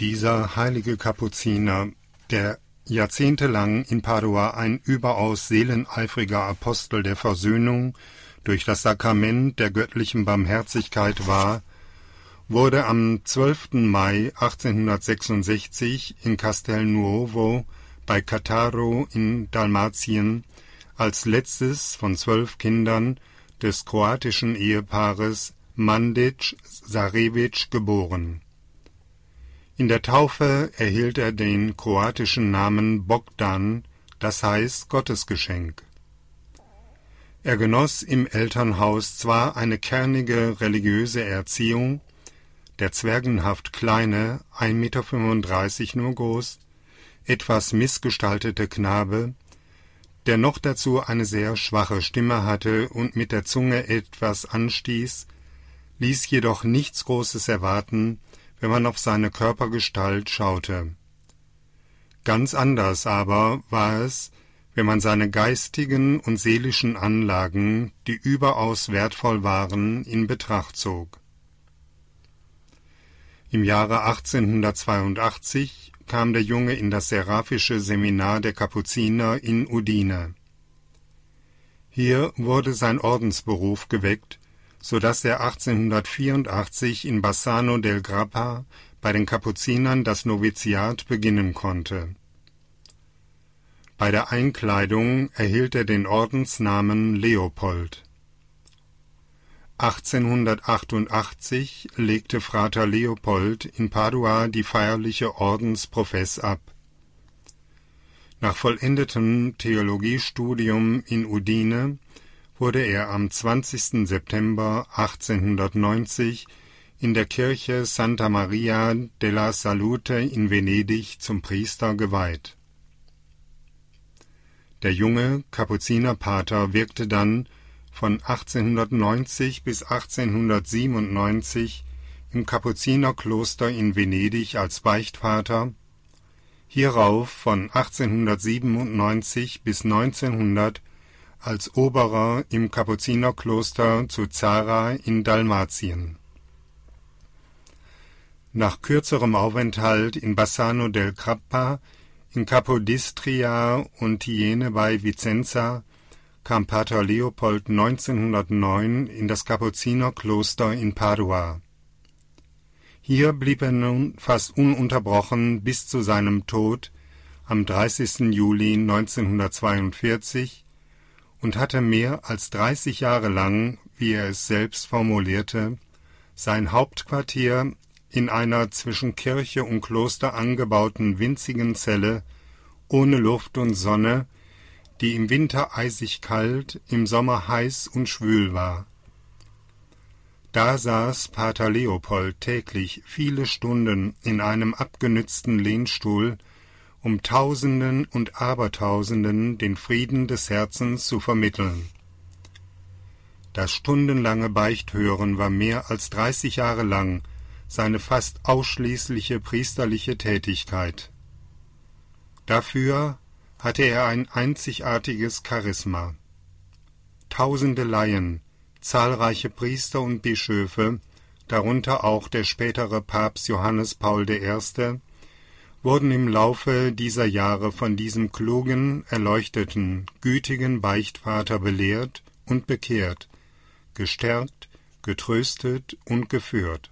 Dieser heilige Kapuziner, der jahrzehntelang in Padua ein überaus seeleneifriger Apostel der Versöhnung durch das Sakrament der göttlichen Barmherzigkeit war, wurde am 12. Mai 1866 in Castelnuovo bei Cattaro in Dalmatien als letztes von 12 Kindern des kroatischen Ehepaares Mandić-Sarević geboren. In der Taufe erhielt er den kroatischen Namen Bogdan, das heißt Gottesgeschenk. Er genoss im Elternhaus zwar eine kernige religiöse Erziehung, der zwergenhaft kleine, 1,35 Meter nur groß, etwas missgestaltete Knabe, der noch dazu eine sehr schwache Stimme hatte und mit der Zunge etwas anstieß, ließ jedoch nichts Großes erwarten, wenn man auf seine Körpergestalt schaute. Ganz anders aber war es, wenn man seine geistigen und seelischen Anlagen, die überaus wertvoll waren, in Betracht zog. Im Jahre 1882 kam der Junge in das seraphische Seminar der Kapuziner in Udine. Hier wurde sein Ordensberuf geweckt, so dass er 1884 in Bassano del Grappa bei den Kapuzinern das Noviziat beginnen konnte. Bei der Einkleidung erhielt er den Ordensnamen Leopold. 1888 legte Frater Leopold in Padua die feierliche Ordensprofess ab. Nach vollendetem Theologiestudium in Udine wurde er am 20. September 1890 in der Kirche Santa Maria della Salute in Venedig zum Priester geweiht. Der junge Kapuzinerpater wirkte dann von 1890 bis 1897 im Kapuzinerkloster in Venedig als Beichtvater, hierauf von 1897 bis 1900 als Oberer im Kapuzinerkloster zu Zara in Dalmatien. Nach kürzerem Aufenthalt in Bassano del Grappa, in Capodistria und Thiene bei Vicenza kam Pater Leopold 1909 in das Kapuzinerkloster in Padua. Hier blieb er nun fast ununterbrochen bis zu seinem Tod am 30. Juli 1942 und hatte mehr als 30 Jahre lang, wie er es selbst formulierte, sein Hauptquartier in einer zwischen Kirche und Kloster angebauten winzigen Zelle ohne Luft und Sonne, die im Winter eisig kalt, im Sommer heiß und schwül war. Da saß Pater Leopold täglich viele Stunden in einem abgenützten Lehnstuhl, um Tausenden und Abertausenden den Frieden des Herzens zu vermitteln. Das stundenlange Beichthören war mehr als 30 Jahre lang seine fast ausschließliche priesterliche Tätigkeit. Dafür hatte er ein einzigartiges Charisma. Tausende Laien, zahlreiche Priester und Bischöfe, darunter auch der spätere Papst Johannes Paul I., wurden im Laufe dieser Jahre von diesem klugen, erleuchteten, gütigen Beichtvater belehrt und bekehrt, gestärkt, getröstet und geführt.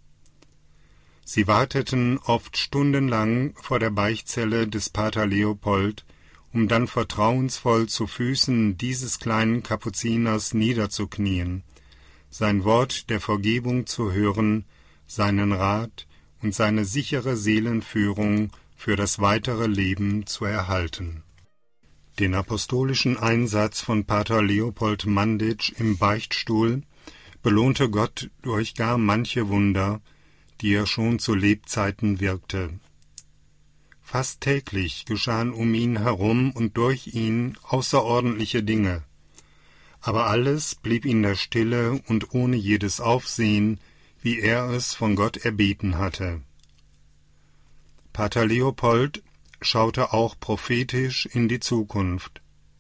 Sie warteten oft stundenlang vor der Beichtzelle des Pater Leopold, um dann vertrauensvoll zu Füßen dieses kleinen Kapuziners niederzuknien, sein Wort der Vergebung zu hören, seinen Rat und seine sichere Seelenführung für das weitere Leben zu erhalten. Den apostolischen Einsatz von Pater Leopold Mandić im Beichtstuhl belohnte Gott durch gar manche Wunder, die er schon zu Lebzeiten wirkte. Fast täglich geschahen um ihn herum und durch ihn außerordentliche Dinge, aber alles blieb in der Stille und ohne jedes Aufsehen, wie er es von Gott erbeten hatte. Pater Leopold schaute auch prophetisch in die Zukunft.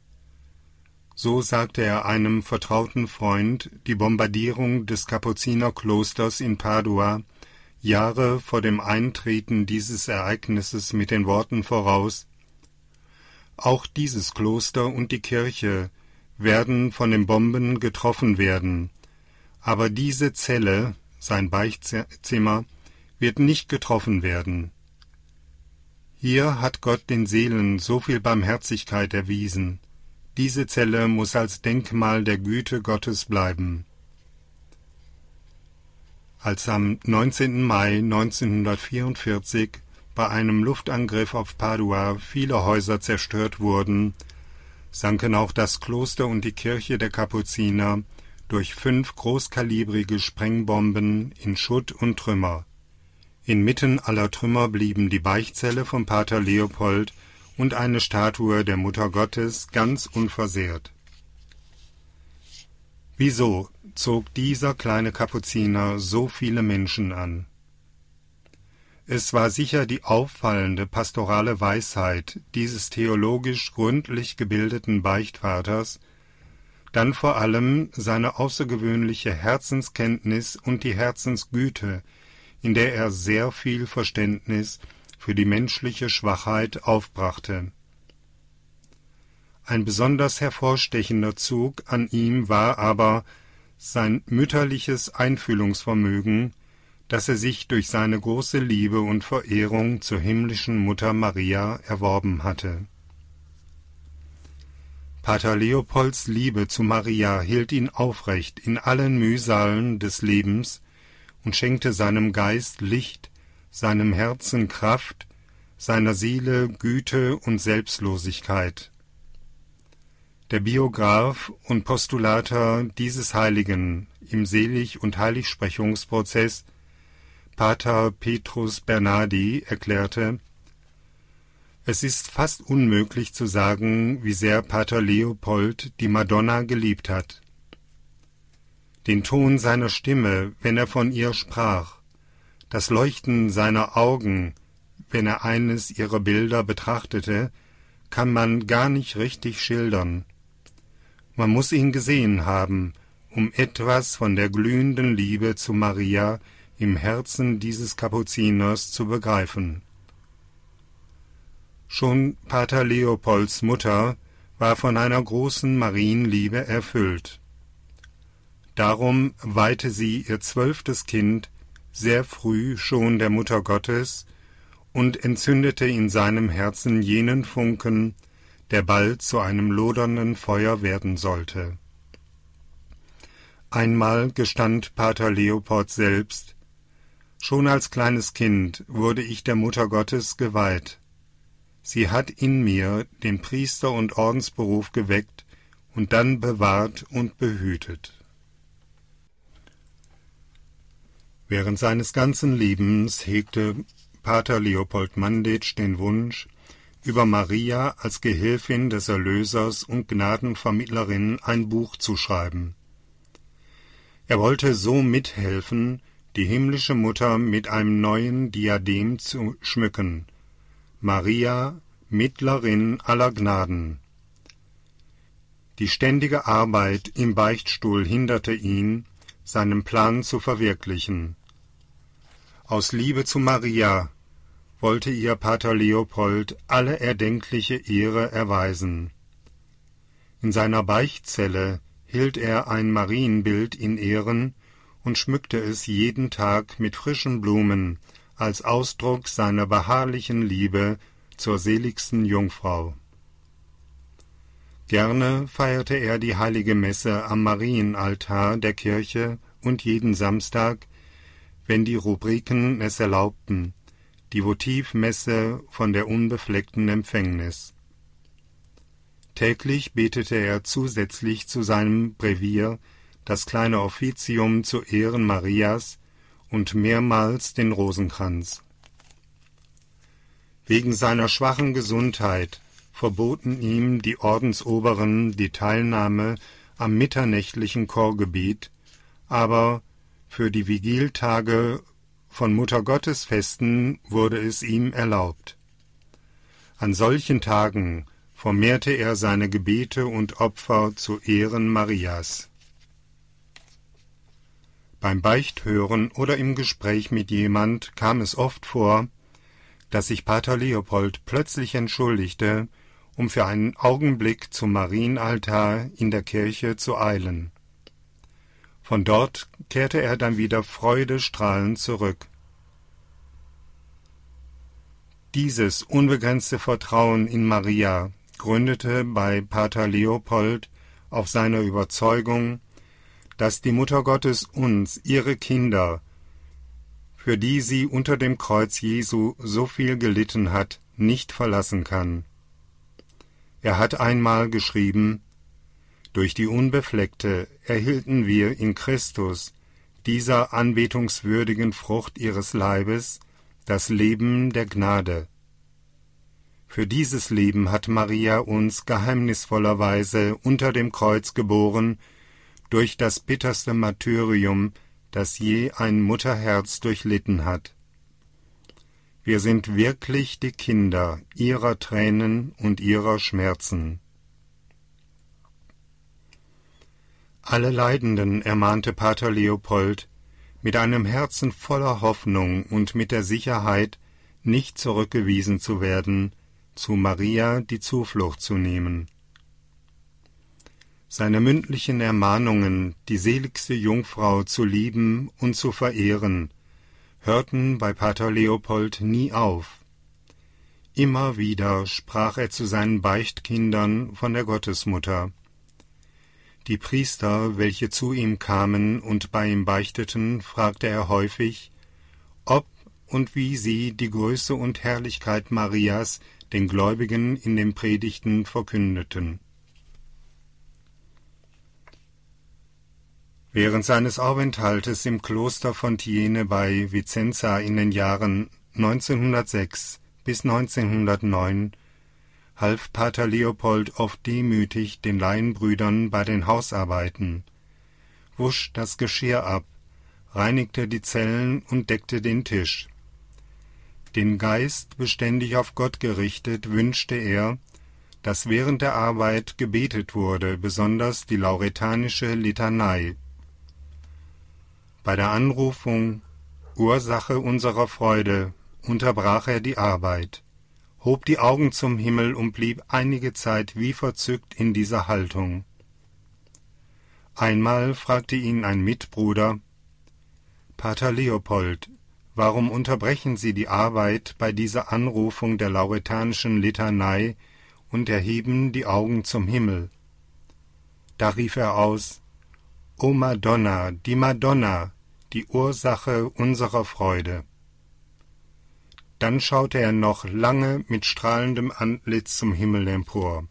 So sagte er einem vertrauten Freund die Bombardierung des Kapuzinerklosters in Padua Jahre vor dem Eintreten dieses Ereignisses mit den Worten voraus: Auch dieses Kloster und die Kirche werden von den Bomben getroffen werden, aber diese Zelle, sein Beichtzimmer, wird nicht getroffen werden. Hier hat Gott den Seelen so viel Barmherzigkeit erwiesen. Diese Zelle muss als Denkmal der Güte Gottes bleiben. Als am 19. Mai 1944 bei einem Luftangriff auf Padua viele Häuser zerstört wurden, sanken auch das Kloster und die Kirche der Kapuziner durch 5 großkalibrige Sprengbomben in Schutt und Trümmer. Inmitten aller Trümmer blieben die Beichtzelle von Pater Leopold und eine Statue der Mutter Gottes ganz unversehrt. Wieso zog dieser kleine Kapuziner so viele Menschen an? Es war sicher die auffallende pastorale Weisheit dieses theologisch gründlich gebildeten Beichtvaters, dann vor allem seine außergewöhnliche Herzenskenntnis und die Herzensgüte, in der er sehr viel Verständnis für die menschliche Schwachheit aufbrachte. Ein besonders hervorstechender Zug an ihm war aber sein mütterliches Einfühlungsvermögen, das er sich durch seine große Liebe und Verehrung zur himmlischen Mutter Maria erworben hatte. Pater Leopolds Liebe zu Maria hielt ihn aufrecht in allen Mühsalen des Lebens und schenkte seinem Geist Licht, seinem Herzen Kraft, seiner Seele Güte und Selbstlosigkeit. Der Biograf und Postulator dieses Heiligen im Selig- und Heiligsprechungsprozess, Pater Petrus Bernardi, erklärte: Es ist fast unmöglich zu sagen, wie sehr Pater Leopold die Madonna geliebt hat. Den Ton seiner Stimme, wenn er von ihr sprach, das Leuchten seiner Augen, wenn er eines ihrer Bilder betrachtete, kann man gar nicht richtig schildern. Man muss ihn gesehen haben, um etwas von der glühenden Liebe zu Maria im Herzen dieses Kapuziners zu begreifen. Schon Pater Leopolds Mutter war von einer großen Marienliebe erfüllt. Darum weihte sie ihr 12. Kind sehr früh schon der Mutter Gottes und entzündete in seinem Herzen jenen Funken, der bald zu einem lodernden Feuer werden sollte. Einmal gestand Pater Leopold selbst: Schon als kleines Kind wurde ich der Mutter Gottes geweiht. Sie hat in mir den Priester- und Ordensberuf geweckt und dann bewahrt und behütet. Während seines ganzen Lebens hegte Pater Leopold Manditsch den Wunsch, über Maria als Gehilfin des Erlösers und Gnadenvermittlerin ein Buch zu schreiben. Er wollte so mithelfen, die himmlische Mutter mit einem neuen Diadem zu schmücken: Maria, Mittlerin aller Gnaden. Die ständige Arbeit im Beichtstuhl hinderte ihn, seinen Plan zu verwirklichen. Aus Liebe zu Maria wollte ihr Pater Leopold alle erdenkliche Ehre erweisen. In seiner Beichtzelle hielt er ein Marienbild in Ehren und schmückte es jeden Tag mit frischen Blumen als Ausdruck seiner beharrlichen Liebe zur seligsten Jungfrau. Gerne feierte er die heilige Messe am Marienaltar der Kirche und jeden Samstag, wenn die Rubriken es erlaubten, die Votivmesse von der unbefleckten Empfängnis. Täglich betete er zusätzlich zu seinem Brevier das kleine Offizium zu Ehren Marias und mehrmals den Rosenkranz. Wegen seiner schwachen Gesundheit verboten ihm die Ordensoberen die Teilnahme am mitternächtlichen Chorgebet, aber für die Vigiltage von Muttergottesfesten wurde es ihm erlaubt. An solchen Tagen vermehrte er seine Gebete und Opfer zu Ehren Marias. Beim Beichthören oder im Gespräch mit jemand kam es oft vor, dass sich Pater Leopold plötzlich entschuldigte, um für einen Augenblick zum Marienaltar in der Kirche zu eilen. Von dort kehrte er dann wieder freudestrahlend zurück. Dieses unbegrenzte Vertrauen in Maria gründete bei Pater Leopold auf seiner Überzeugung, dass die Mutter Gottes uns, ihre Kinder, für die sie unter dem Kreuz Jesu so viel gelitten hat, nicht verlassen kann. Er hat einmal geschrieben: Durch die Unbefleckte erhielten wir in Christus, dieser anbetungswürdigen Frucht ihres Leibes, das Leben der Gnade. Für dieses Leben hat Maria uns geheimnisvollerweise unter dem Kreuz geboren, durch das bitterste Martyrium, das je ein Mutterherz durchlitten hat. Wir sind wirklich die Kinder ihrer Tränen und ihrer Schmerzen. Alle Leidenden, ermahnte Pater Leopold, mit einem Herzen voller Hoffnung und mit der Sicherheit, nicht zurückgewiesen zu werden, zu Maria die Zuflucht zu nehmen. Seine mündlichen Ermahnungen, die seligste Jungfrau zu lieben und zu verehren, hörten bei Pater Leopold nie auf. Immer wieder sprach er zu seinen Beichtkindern von der Gottesmutter. Die Priester, welche zu ihm kamen und bei ihm beichteten, fragte er häufig, ob und wie sie die Größe und Herrlichkeit Marias den Gläubigen in den Predigten verkündeten. Während seines Aufenthaltes im Kloster Fontiene bei Vicenza in den Jahren 1906 bis 1909 half Pater Leopold oft demütig den Laienbrüdern bei den Hausarbeiten, wusch das Geschirr ab, reinigte die Zellen und deckte den Tisch. Den Geist beständig auf Gott gerichtet, wünschte er, dass während der Arbeit gebetet wurde, besonders die lauretanische Litanei. Bei der Anrufung »Ursache unserer Freude« unterbrach er die Arbeit, hob die Augen zum Himmel und blieb einige Zeit wie verzückt in dieser Haltung. Einmal fragte ihn ein Mitbruder: »Pater Leopold, warum unterbrechen Sie die Arbeit bei dieser Anrufung der lauretanischen Litanei und erheben die Augen zum Himmel?« Da rief er aus: »O Madonna, die Ursache unserer Freude!« Dann schaute er noch lange mit strahlendem Antlitz zum Himmel empor.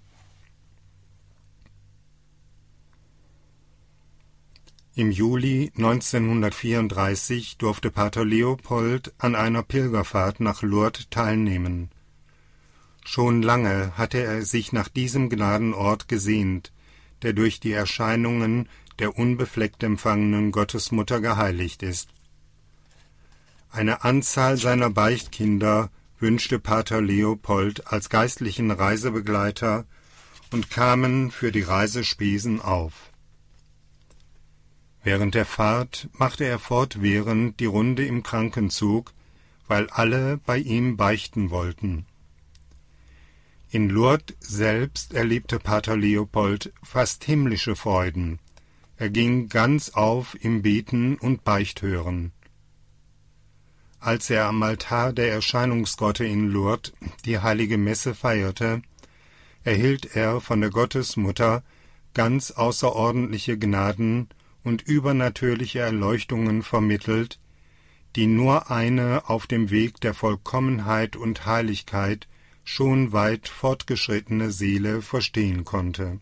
Im Juli 1934 durfte Pater Leopold an einer Pilgerfahrt nach Lourdes teilnehmen. Schon lange hatte er sich nach diesem Gnadenort gesehnt, der durch die Erscheinungen der unbefleckt empfangenen Gottesmutter geheiligt ist. Eine Anzahl seiner Beichtkinder wünschte Pater Leopold als geistlichen Reisebegleiter und kamen für die Reisespesen auf. Während der Fahrt machte er fortwährend die Runde im Krankenzug, weil alle bei ihm beichten wollten. In Lourdes selbst erlebte Pater Leopold fast himmlische Freuden. Er ging ganz auf im Beten und Beichthören. Als er am Altar der Erscheinungsgrotte in Lourdes die heilige Messe feierte, erhielt er von der Gottesmutter ganz außerordentliche Gnaden und übernatürliche Erleuchtungen vermittelt, die nur eine auf dem Weg der Vollkommenheit und Heiligkeit schon weit fortgeschrittene Seele verstehen konnte.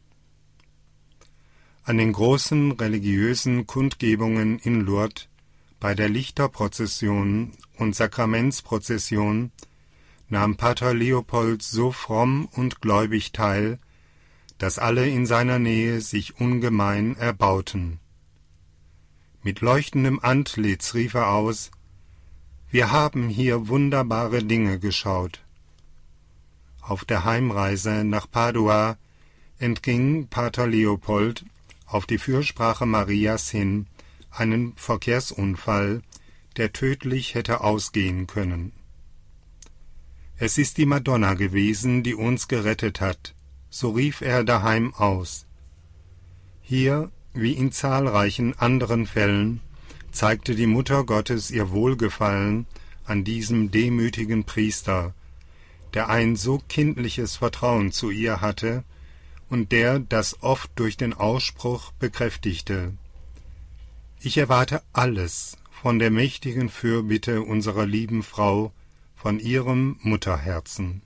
An den großen religiösen Kundgebungen in Lourdes, bei der Lichterprozession und Sakramentsprozession, nahm Pater Leopold so fromm und gläubig teil, dass alle in seiner Nähe sich ungemein erbauten. Mit leuchtendem Antlitz rief er aus: »Wir haben hier wunderbare Dinge geschaut.« Auf der Heimreise nach Padua entging Pater Leopold auf die Fürsprache Marias hin einen Verkehrsunfall, der tödlich hätte ausgehen können. Es ist die Madonna gewesen, die uns gerettet hat, so rief er daheim aus. Hier, wie in zahlreichen anderen Fällen, zeigte die Mutter Gottes ihr Wohlgefallen an diesem demütigen Priester, der ein so kindliches Vertrauen zu ihr hatte und der das oft durch den Ausspruch bekräftigte: Ich erwarte alles von der mächtigen Fürbitte unserer lieben Frau, von ihrem Mutterherzen.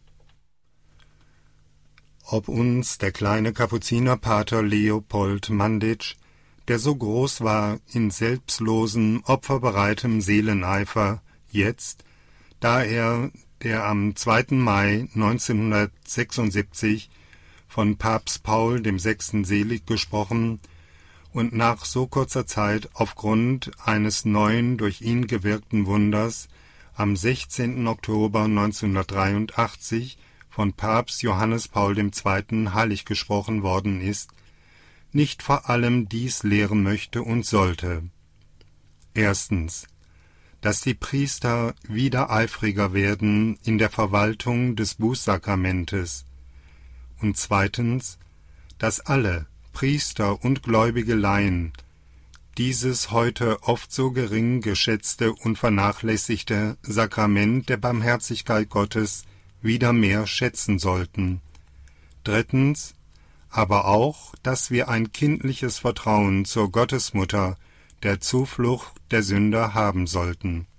Ob uns der kleine Kapuzinerpater Leopold Mandic, der so groß war in selbstlosem, opferbereitem Seeleneifer, jetzt, da er, der am 2. Mai 1976 von Papst Paul VI. Selig gesprochen und nach so kurzer Zeit aufgrund eines neuen durch ihn gewirkten Wunders am 16. Oktober 1983 von Papst Johannes Paul II. Heilig gesprochen worden ist, nicht vor allem dies lehren möchte und sollte. Erstens, dass die Priester wieder eifriger werden in der Verwaltung des Bußsakramentes, und zweitens, dass alle Priester und gläubige Laien dieses heute oft so gering geschätzte und vernachlässigte Sakrament der Barmherzigkeit Gottes wieder mehr schätzen sollten. Drittens, aber auch, dass wir ein kindliches Vertrauen zur Gottesmutter, der Zuflucht der Sünder, haben sollten.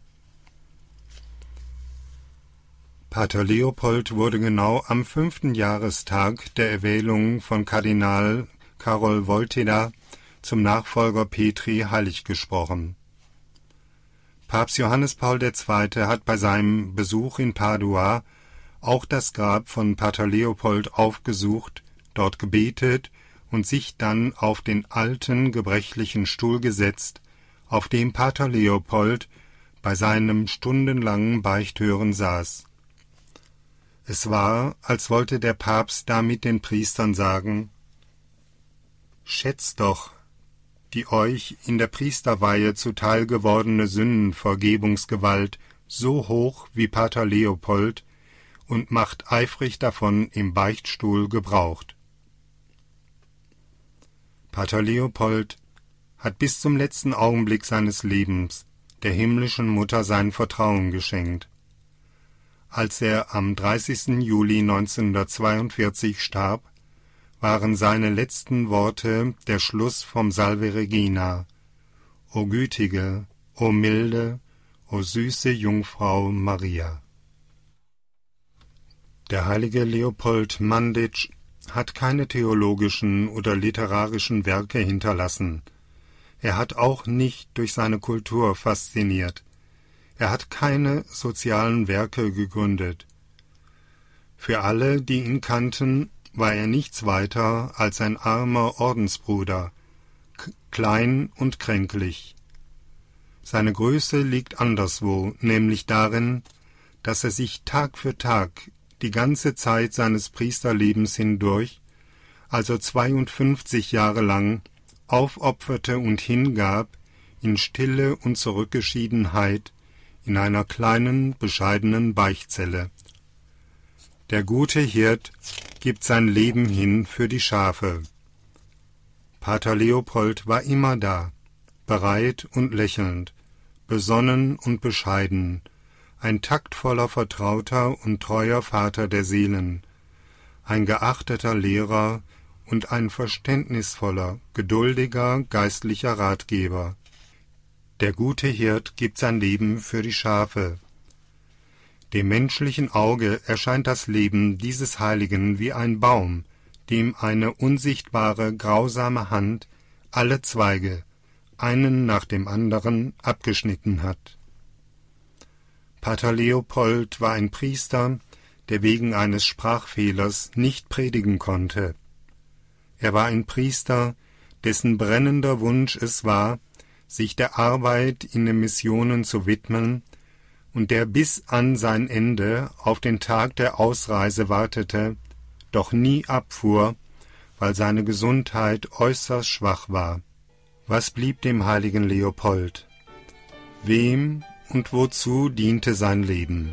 Pater Leopold wurde genau am 5. Jahrestag der Erwählung von Kardinal Karol Wojtyła zum Nachfolger Petri heilig gesprochen. Papst Johannes Paul II. Hat bei seinem Besuch in Padua auch das Grab von Pater Leopold aufgesucht, dort gebetet und sich dann auf den alten, gebrechlichen Stuhl gesetzt, auf dem Pater Leopold bei seinem stundenlangen Beichthören saß. Es war, als wollte der Papst damit den Priestern sagen: Schätzt doch die euch in der Priesterweihe zuteil gewordene Sündenvergebungsgewalt so hoch wie Pater Leopold und macht eifrig davon im Beichtstuhl Gebrauch. Pater Leopold hat bis zum letzten Augenblick seines Lebens der himmlischen Mutter sein Vertrauen geschenkt. Als er am 30. Juli 1942 starb, waren seine letzten Worte der Schluss vom Salve Regina: O gütige, o milde, o süße Jungfrau Maria. Der heilige Leopold Mandic hat keine theologischen oder literarischen Werke hinterlassen. Er hat auch nicht durch seine Kultur fasziniert. Er hat keine sozialen Werke gegründet. Für alle, die ihn kannten, war er nichts weiter als ein armer Ordensbruder, klein und kränklich. Seine Größe liegt anderswo, nämlich darin, dass er sich Tag für Tag die ganze Zeit seines Priesterlebens hindurch, also 52 Jahre lang, aufopferte und hingab in Stille und Zurückgeschiedenheit in einer kleinen, bescheidenen Beichtzelle. Der gute Hirt gibt sein Leben hin für die Schafe. Pater Leopold war immer da, bereit und lächelnd, besonnen und bescheiden, ein taktvoller Vertrauter und treuer Vater der Seelen, ein geachteter Lehrer und ein verständnisvoller, geduldiger, geistlicher Ratgeber. Der gute Hirt gibt sein Leben für die Schafe. Dem menschlichen Auge erscheint das Leben dieses Heiligen wie ein Baum, dem eine unsichtbare, grausame Hand alle Zweige, einen nach dem anderen, abgeschnitten hat. Pater Leopold war ein Priester, der wegen eines Sprachfehlers nicht predigen konnte. Er war ein Priester, dessen brennender Wunsch es war, sich der Arbeit in den Missionen zu widmen, und der bis an sein Ende auf den Tag der Ausreise wartete, doch nie abfuhr, weil seine Gesundheit äußerst schwach war. Was blieb dem heiligen Leopold? Wem und wozu diente sein Leben?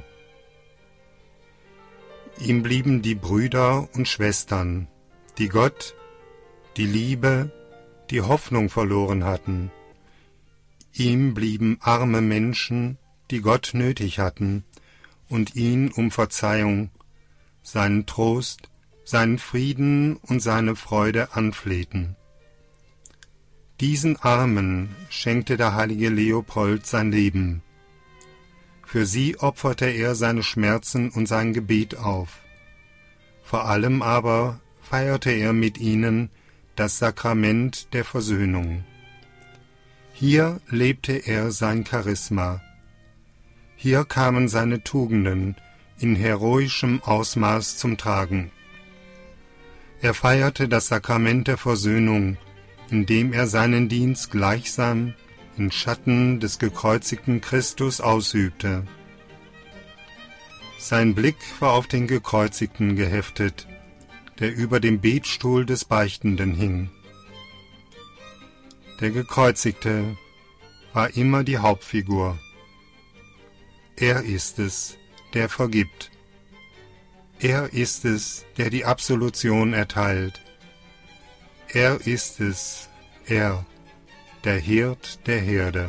Ihm blieben die Brüder und Schwestern, die Gott, die Liebe, die Hoffnung verloren hatten. Ihm blieben arme Menschen, die Gott nötig hatten und ihn um Verzeihung, seinen Trost, seinen Frieden und seine Freude anflehten. Diesen Armen schenkte der heilige Leopold sein Leben. Für sie opferte er seine Schmerzen und sein Gebet auf. Vor allem aber feierte er mit ihnen das Sakrament der Versöhnung. Hier lebte er sein Charisma. Hier kamen seine Tugenden in heroischem Ausmaß zum Tragen. Er feierte das Sakrament der Versöhnung, indem er seinen Dienst gleichsam im Schatten des gekreuzigten Christus ausübte. Sein Blick war auf den Gekreuzigten geheftet, der über dem Betstuhl des Beichtenden hing. Der Gekreuzigte war immer die Hauptfigur. Er ist es, der vergibt. Er ist es, der die Absolution erteilt. Er ist es, er, der Hirt der Herde.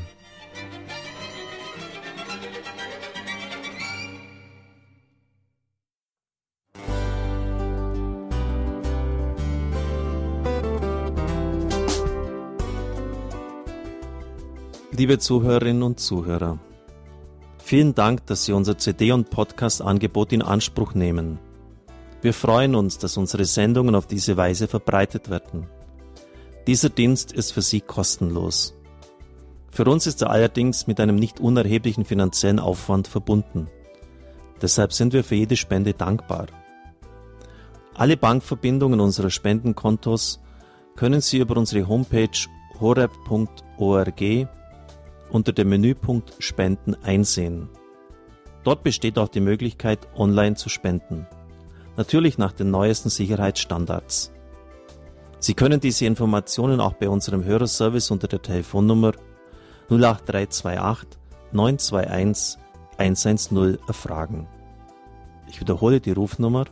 Liebe Zuhörerinnen und Zuhörer, vielen Dank, dass Sie unser CD- und Podcast-Angebot in Anspruch nehmen. Wir freuen uns, dass unsere Sendungen auf diese Weise verbreitet werden. Dieser Dienst ist für Sie kostenlos. Für uns ist er allerdings mit einem nicht unerheblichen finanziellen Aufwand verbunden. Deshalb sind wir für jede Spende dankbar. Alle Bankverbindungen unserer Spendenkontos können Sie über unsere Homepage horeb.org unter dem Menüpunkt Spenden einsehen. Dort besteht auch die Möglichkeit, online zu spenden. Natürlich nach den neuesten Sicherheitsstandards. Sie können diese Informationen auch bei unserem Hörerservice unter der Telefonnummer 08328 921 110 erfragen. Ich wiederhole die Rufnummer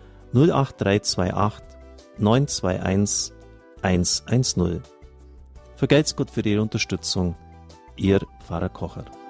08328 921 110. Vergelt's Gott für Ihre Unterstützung. Ihr Pfarrer Kocher.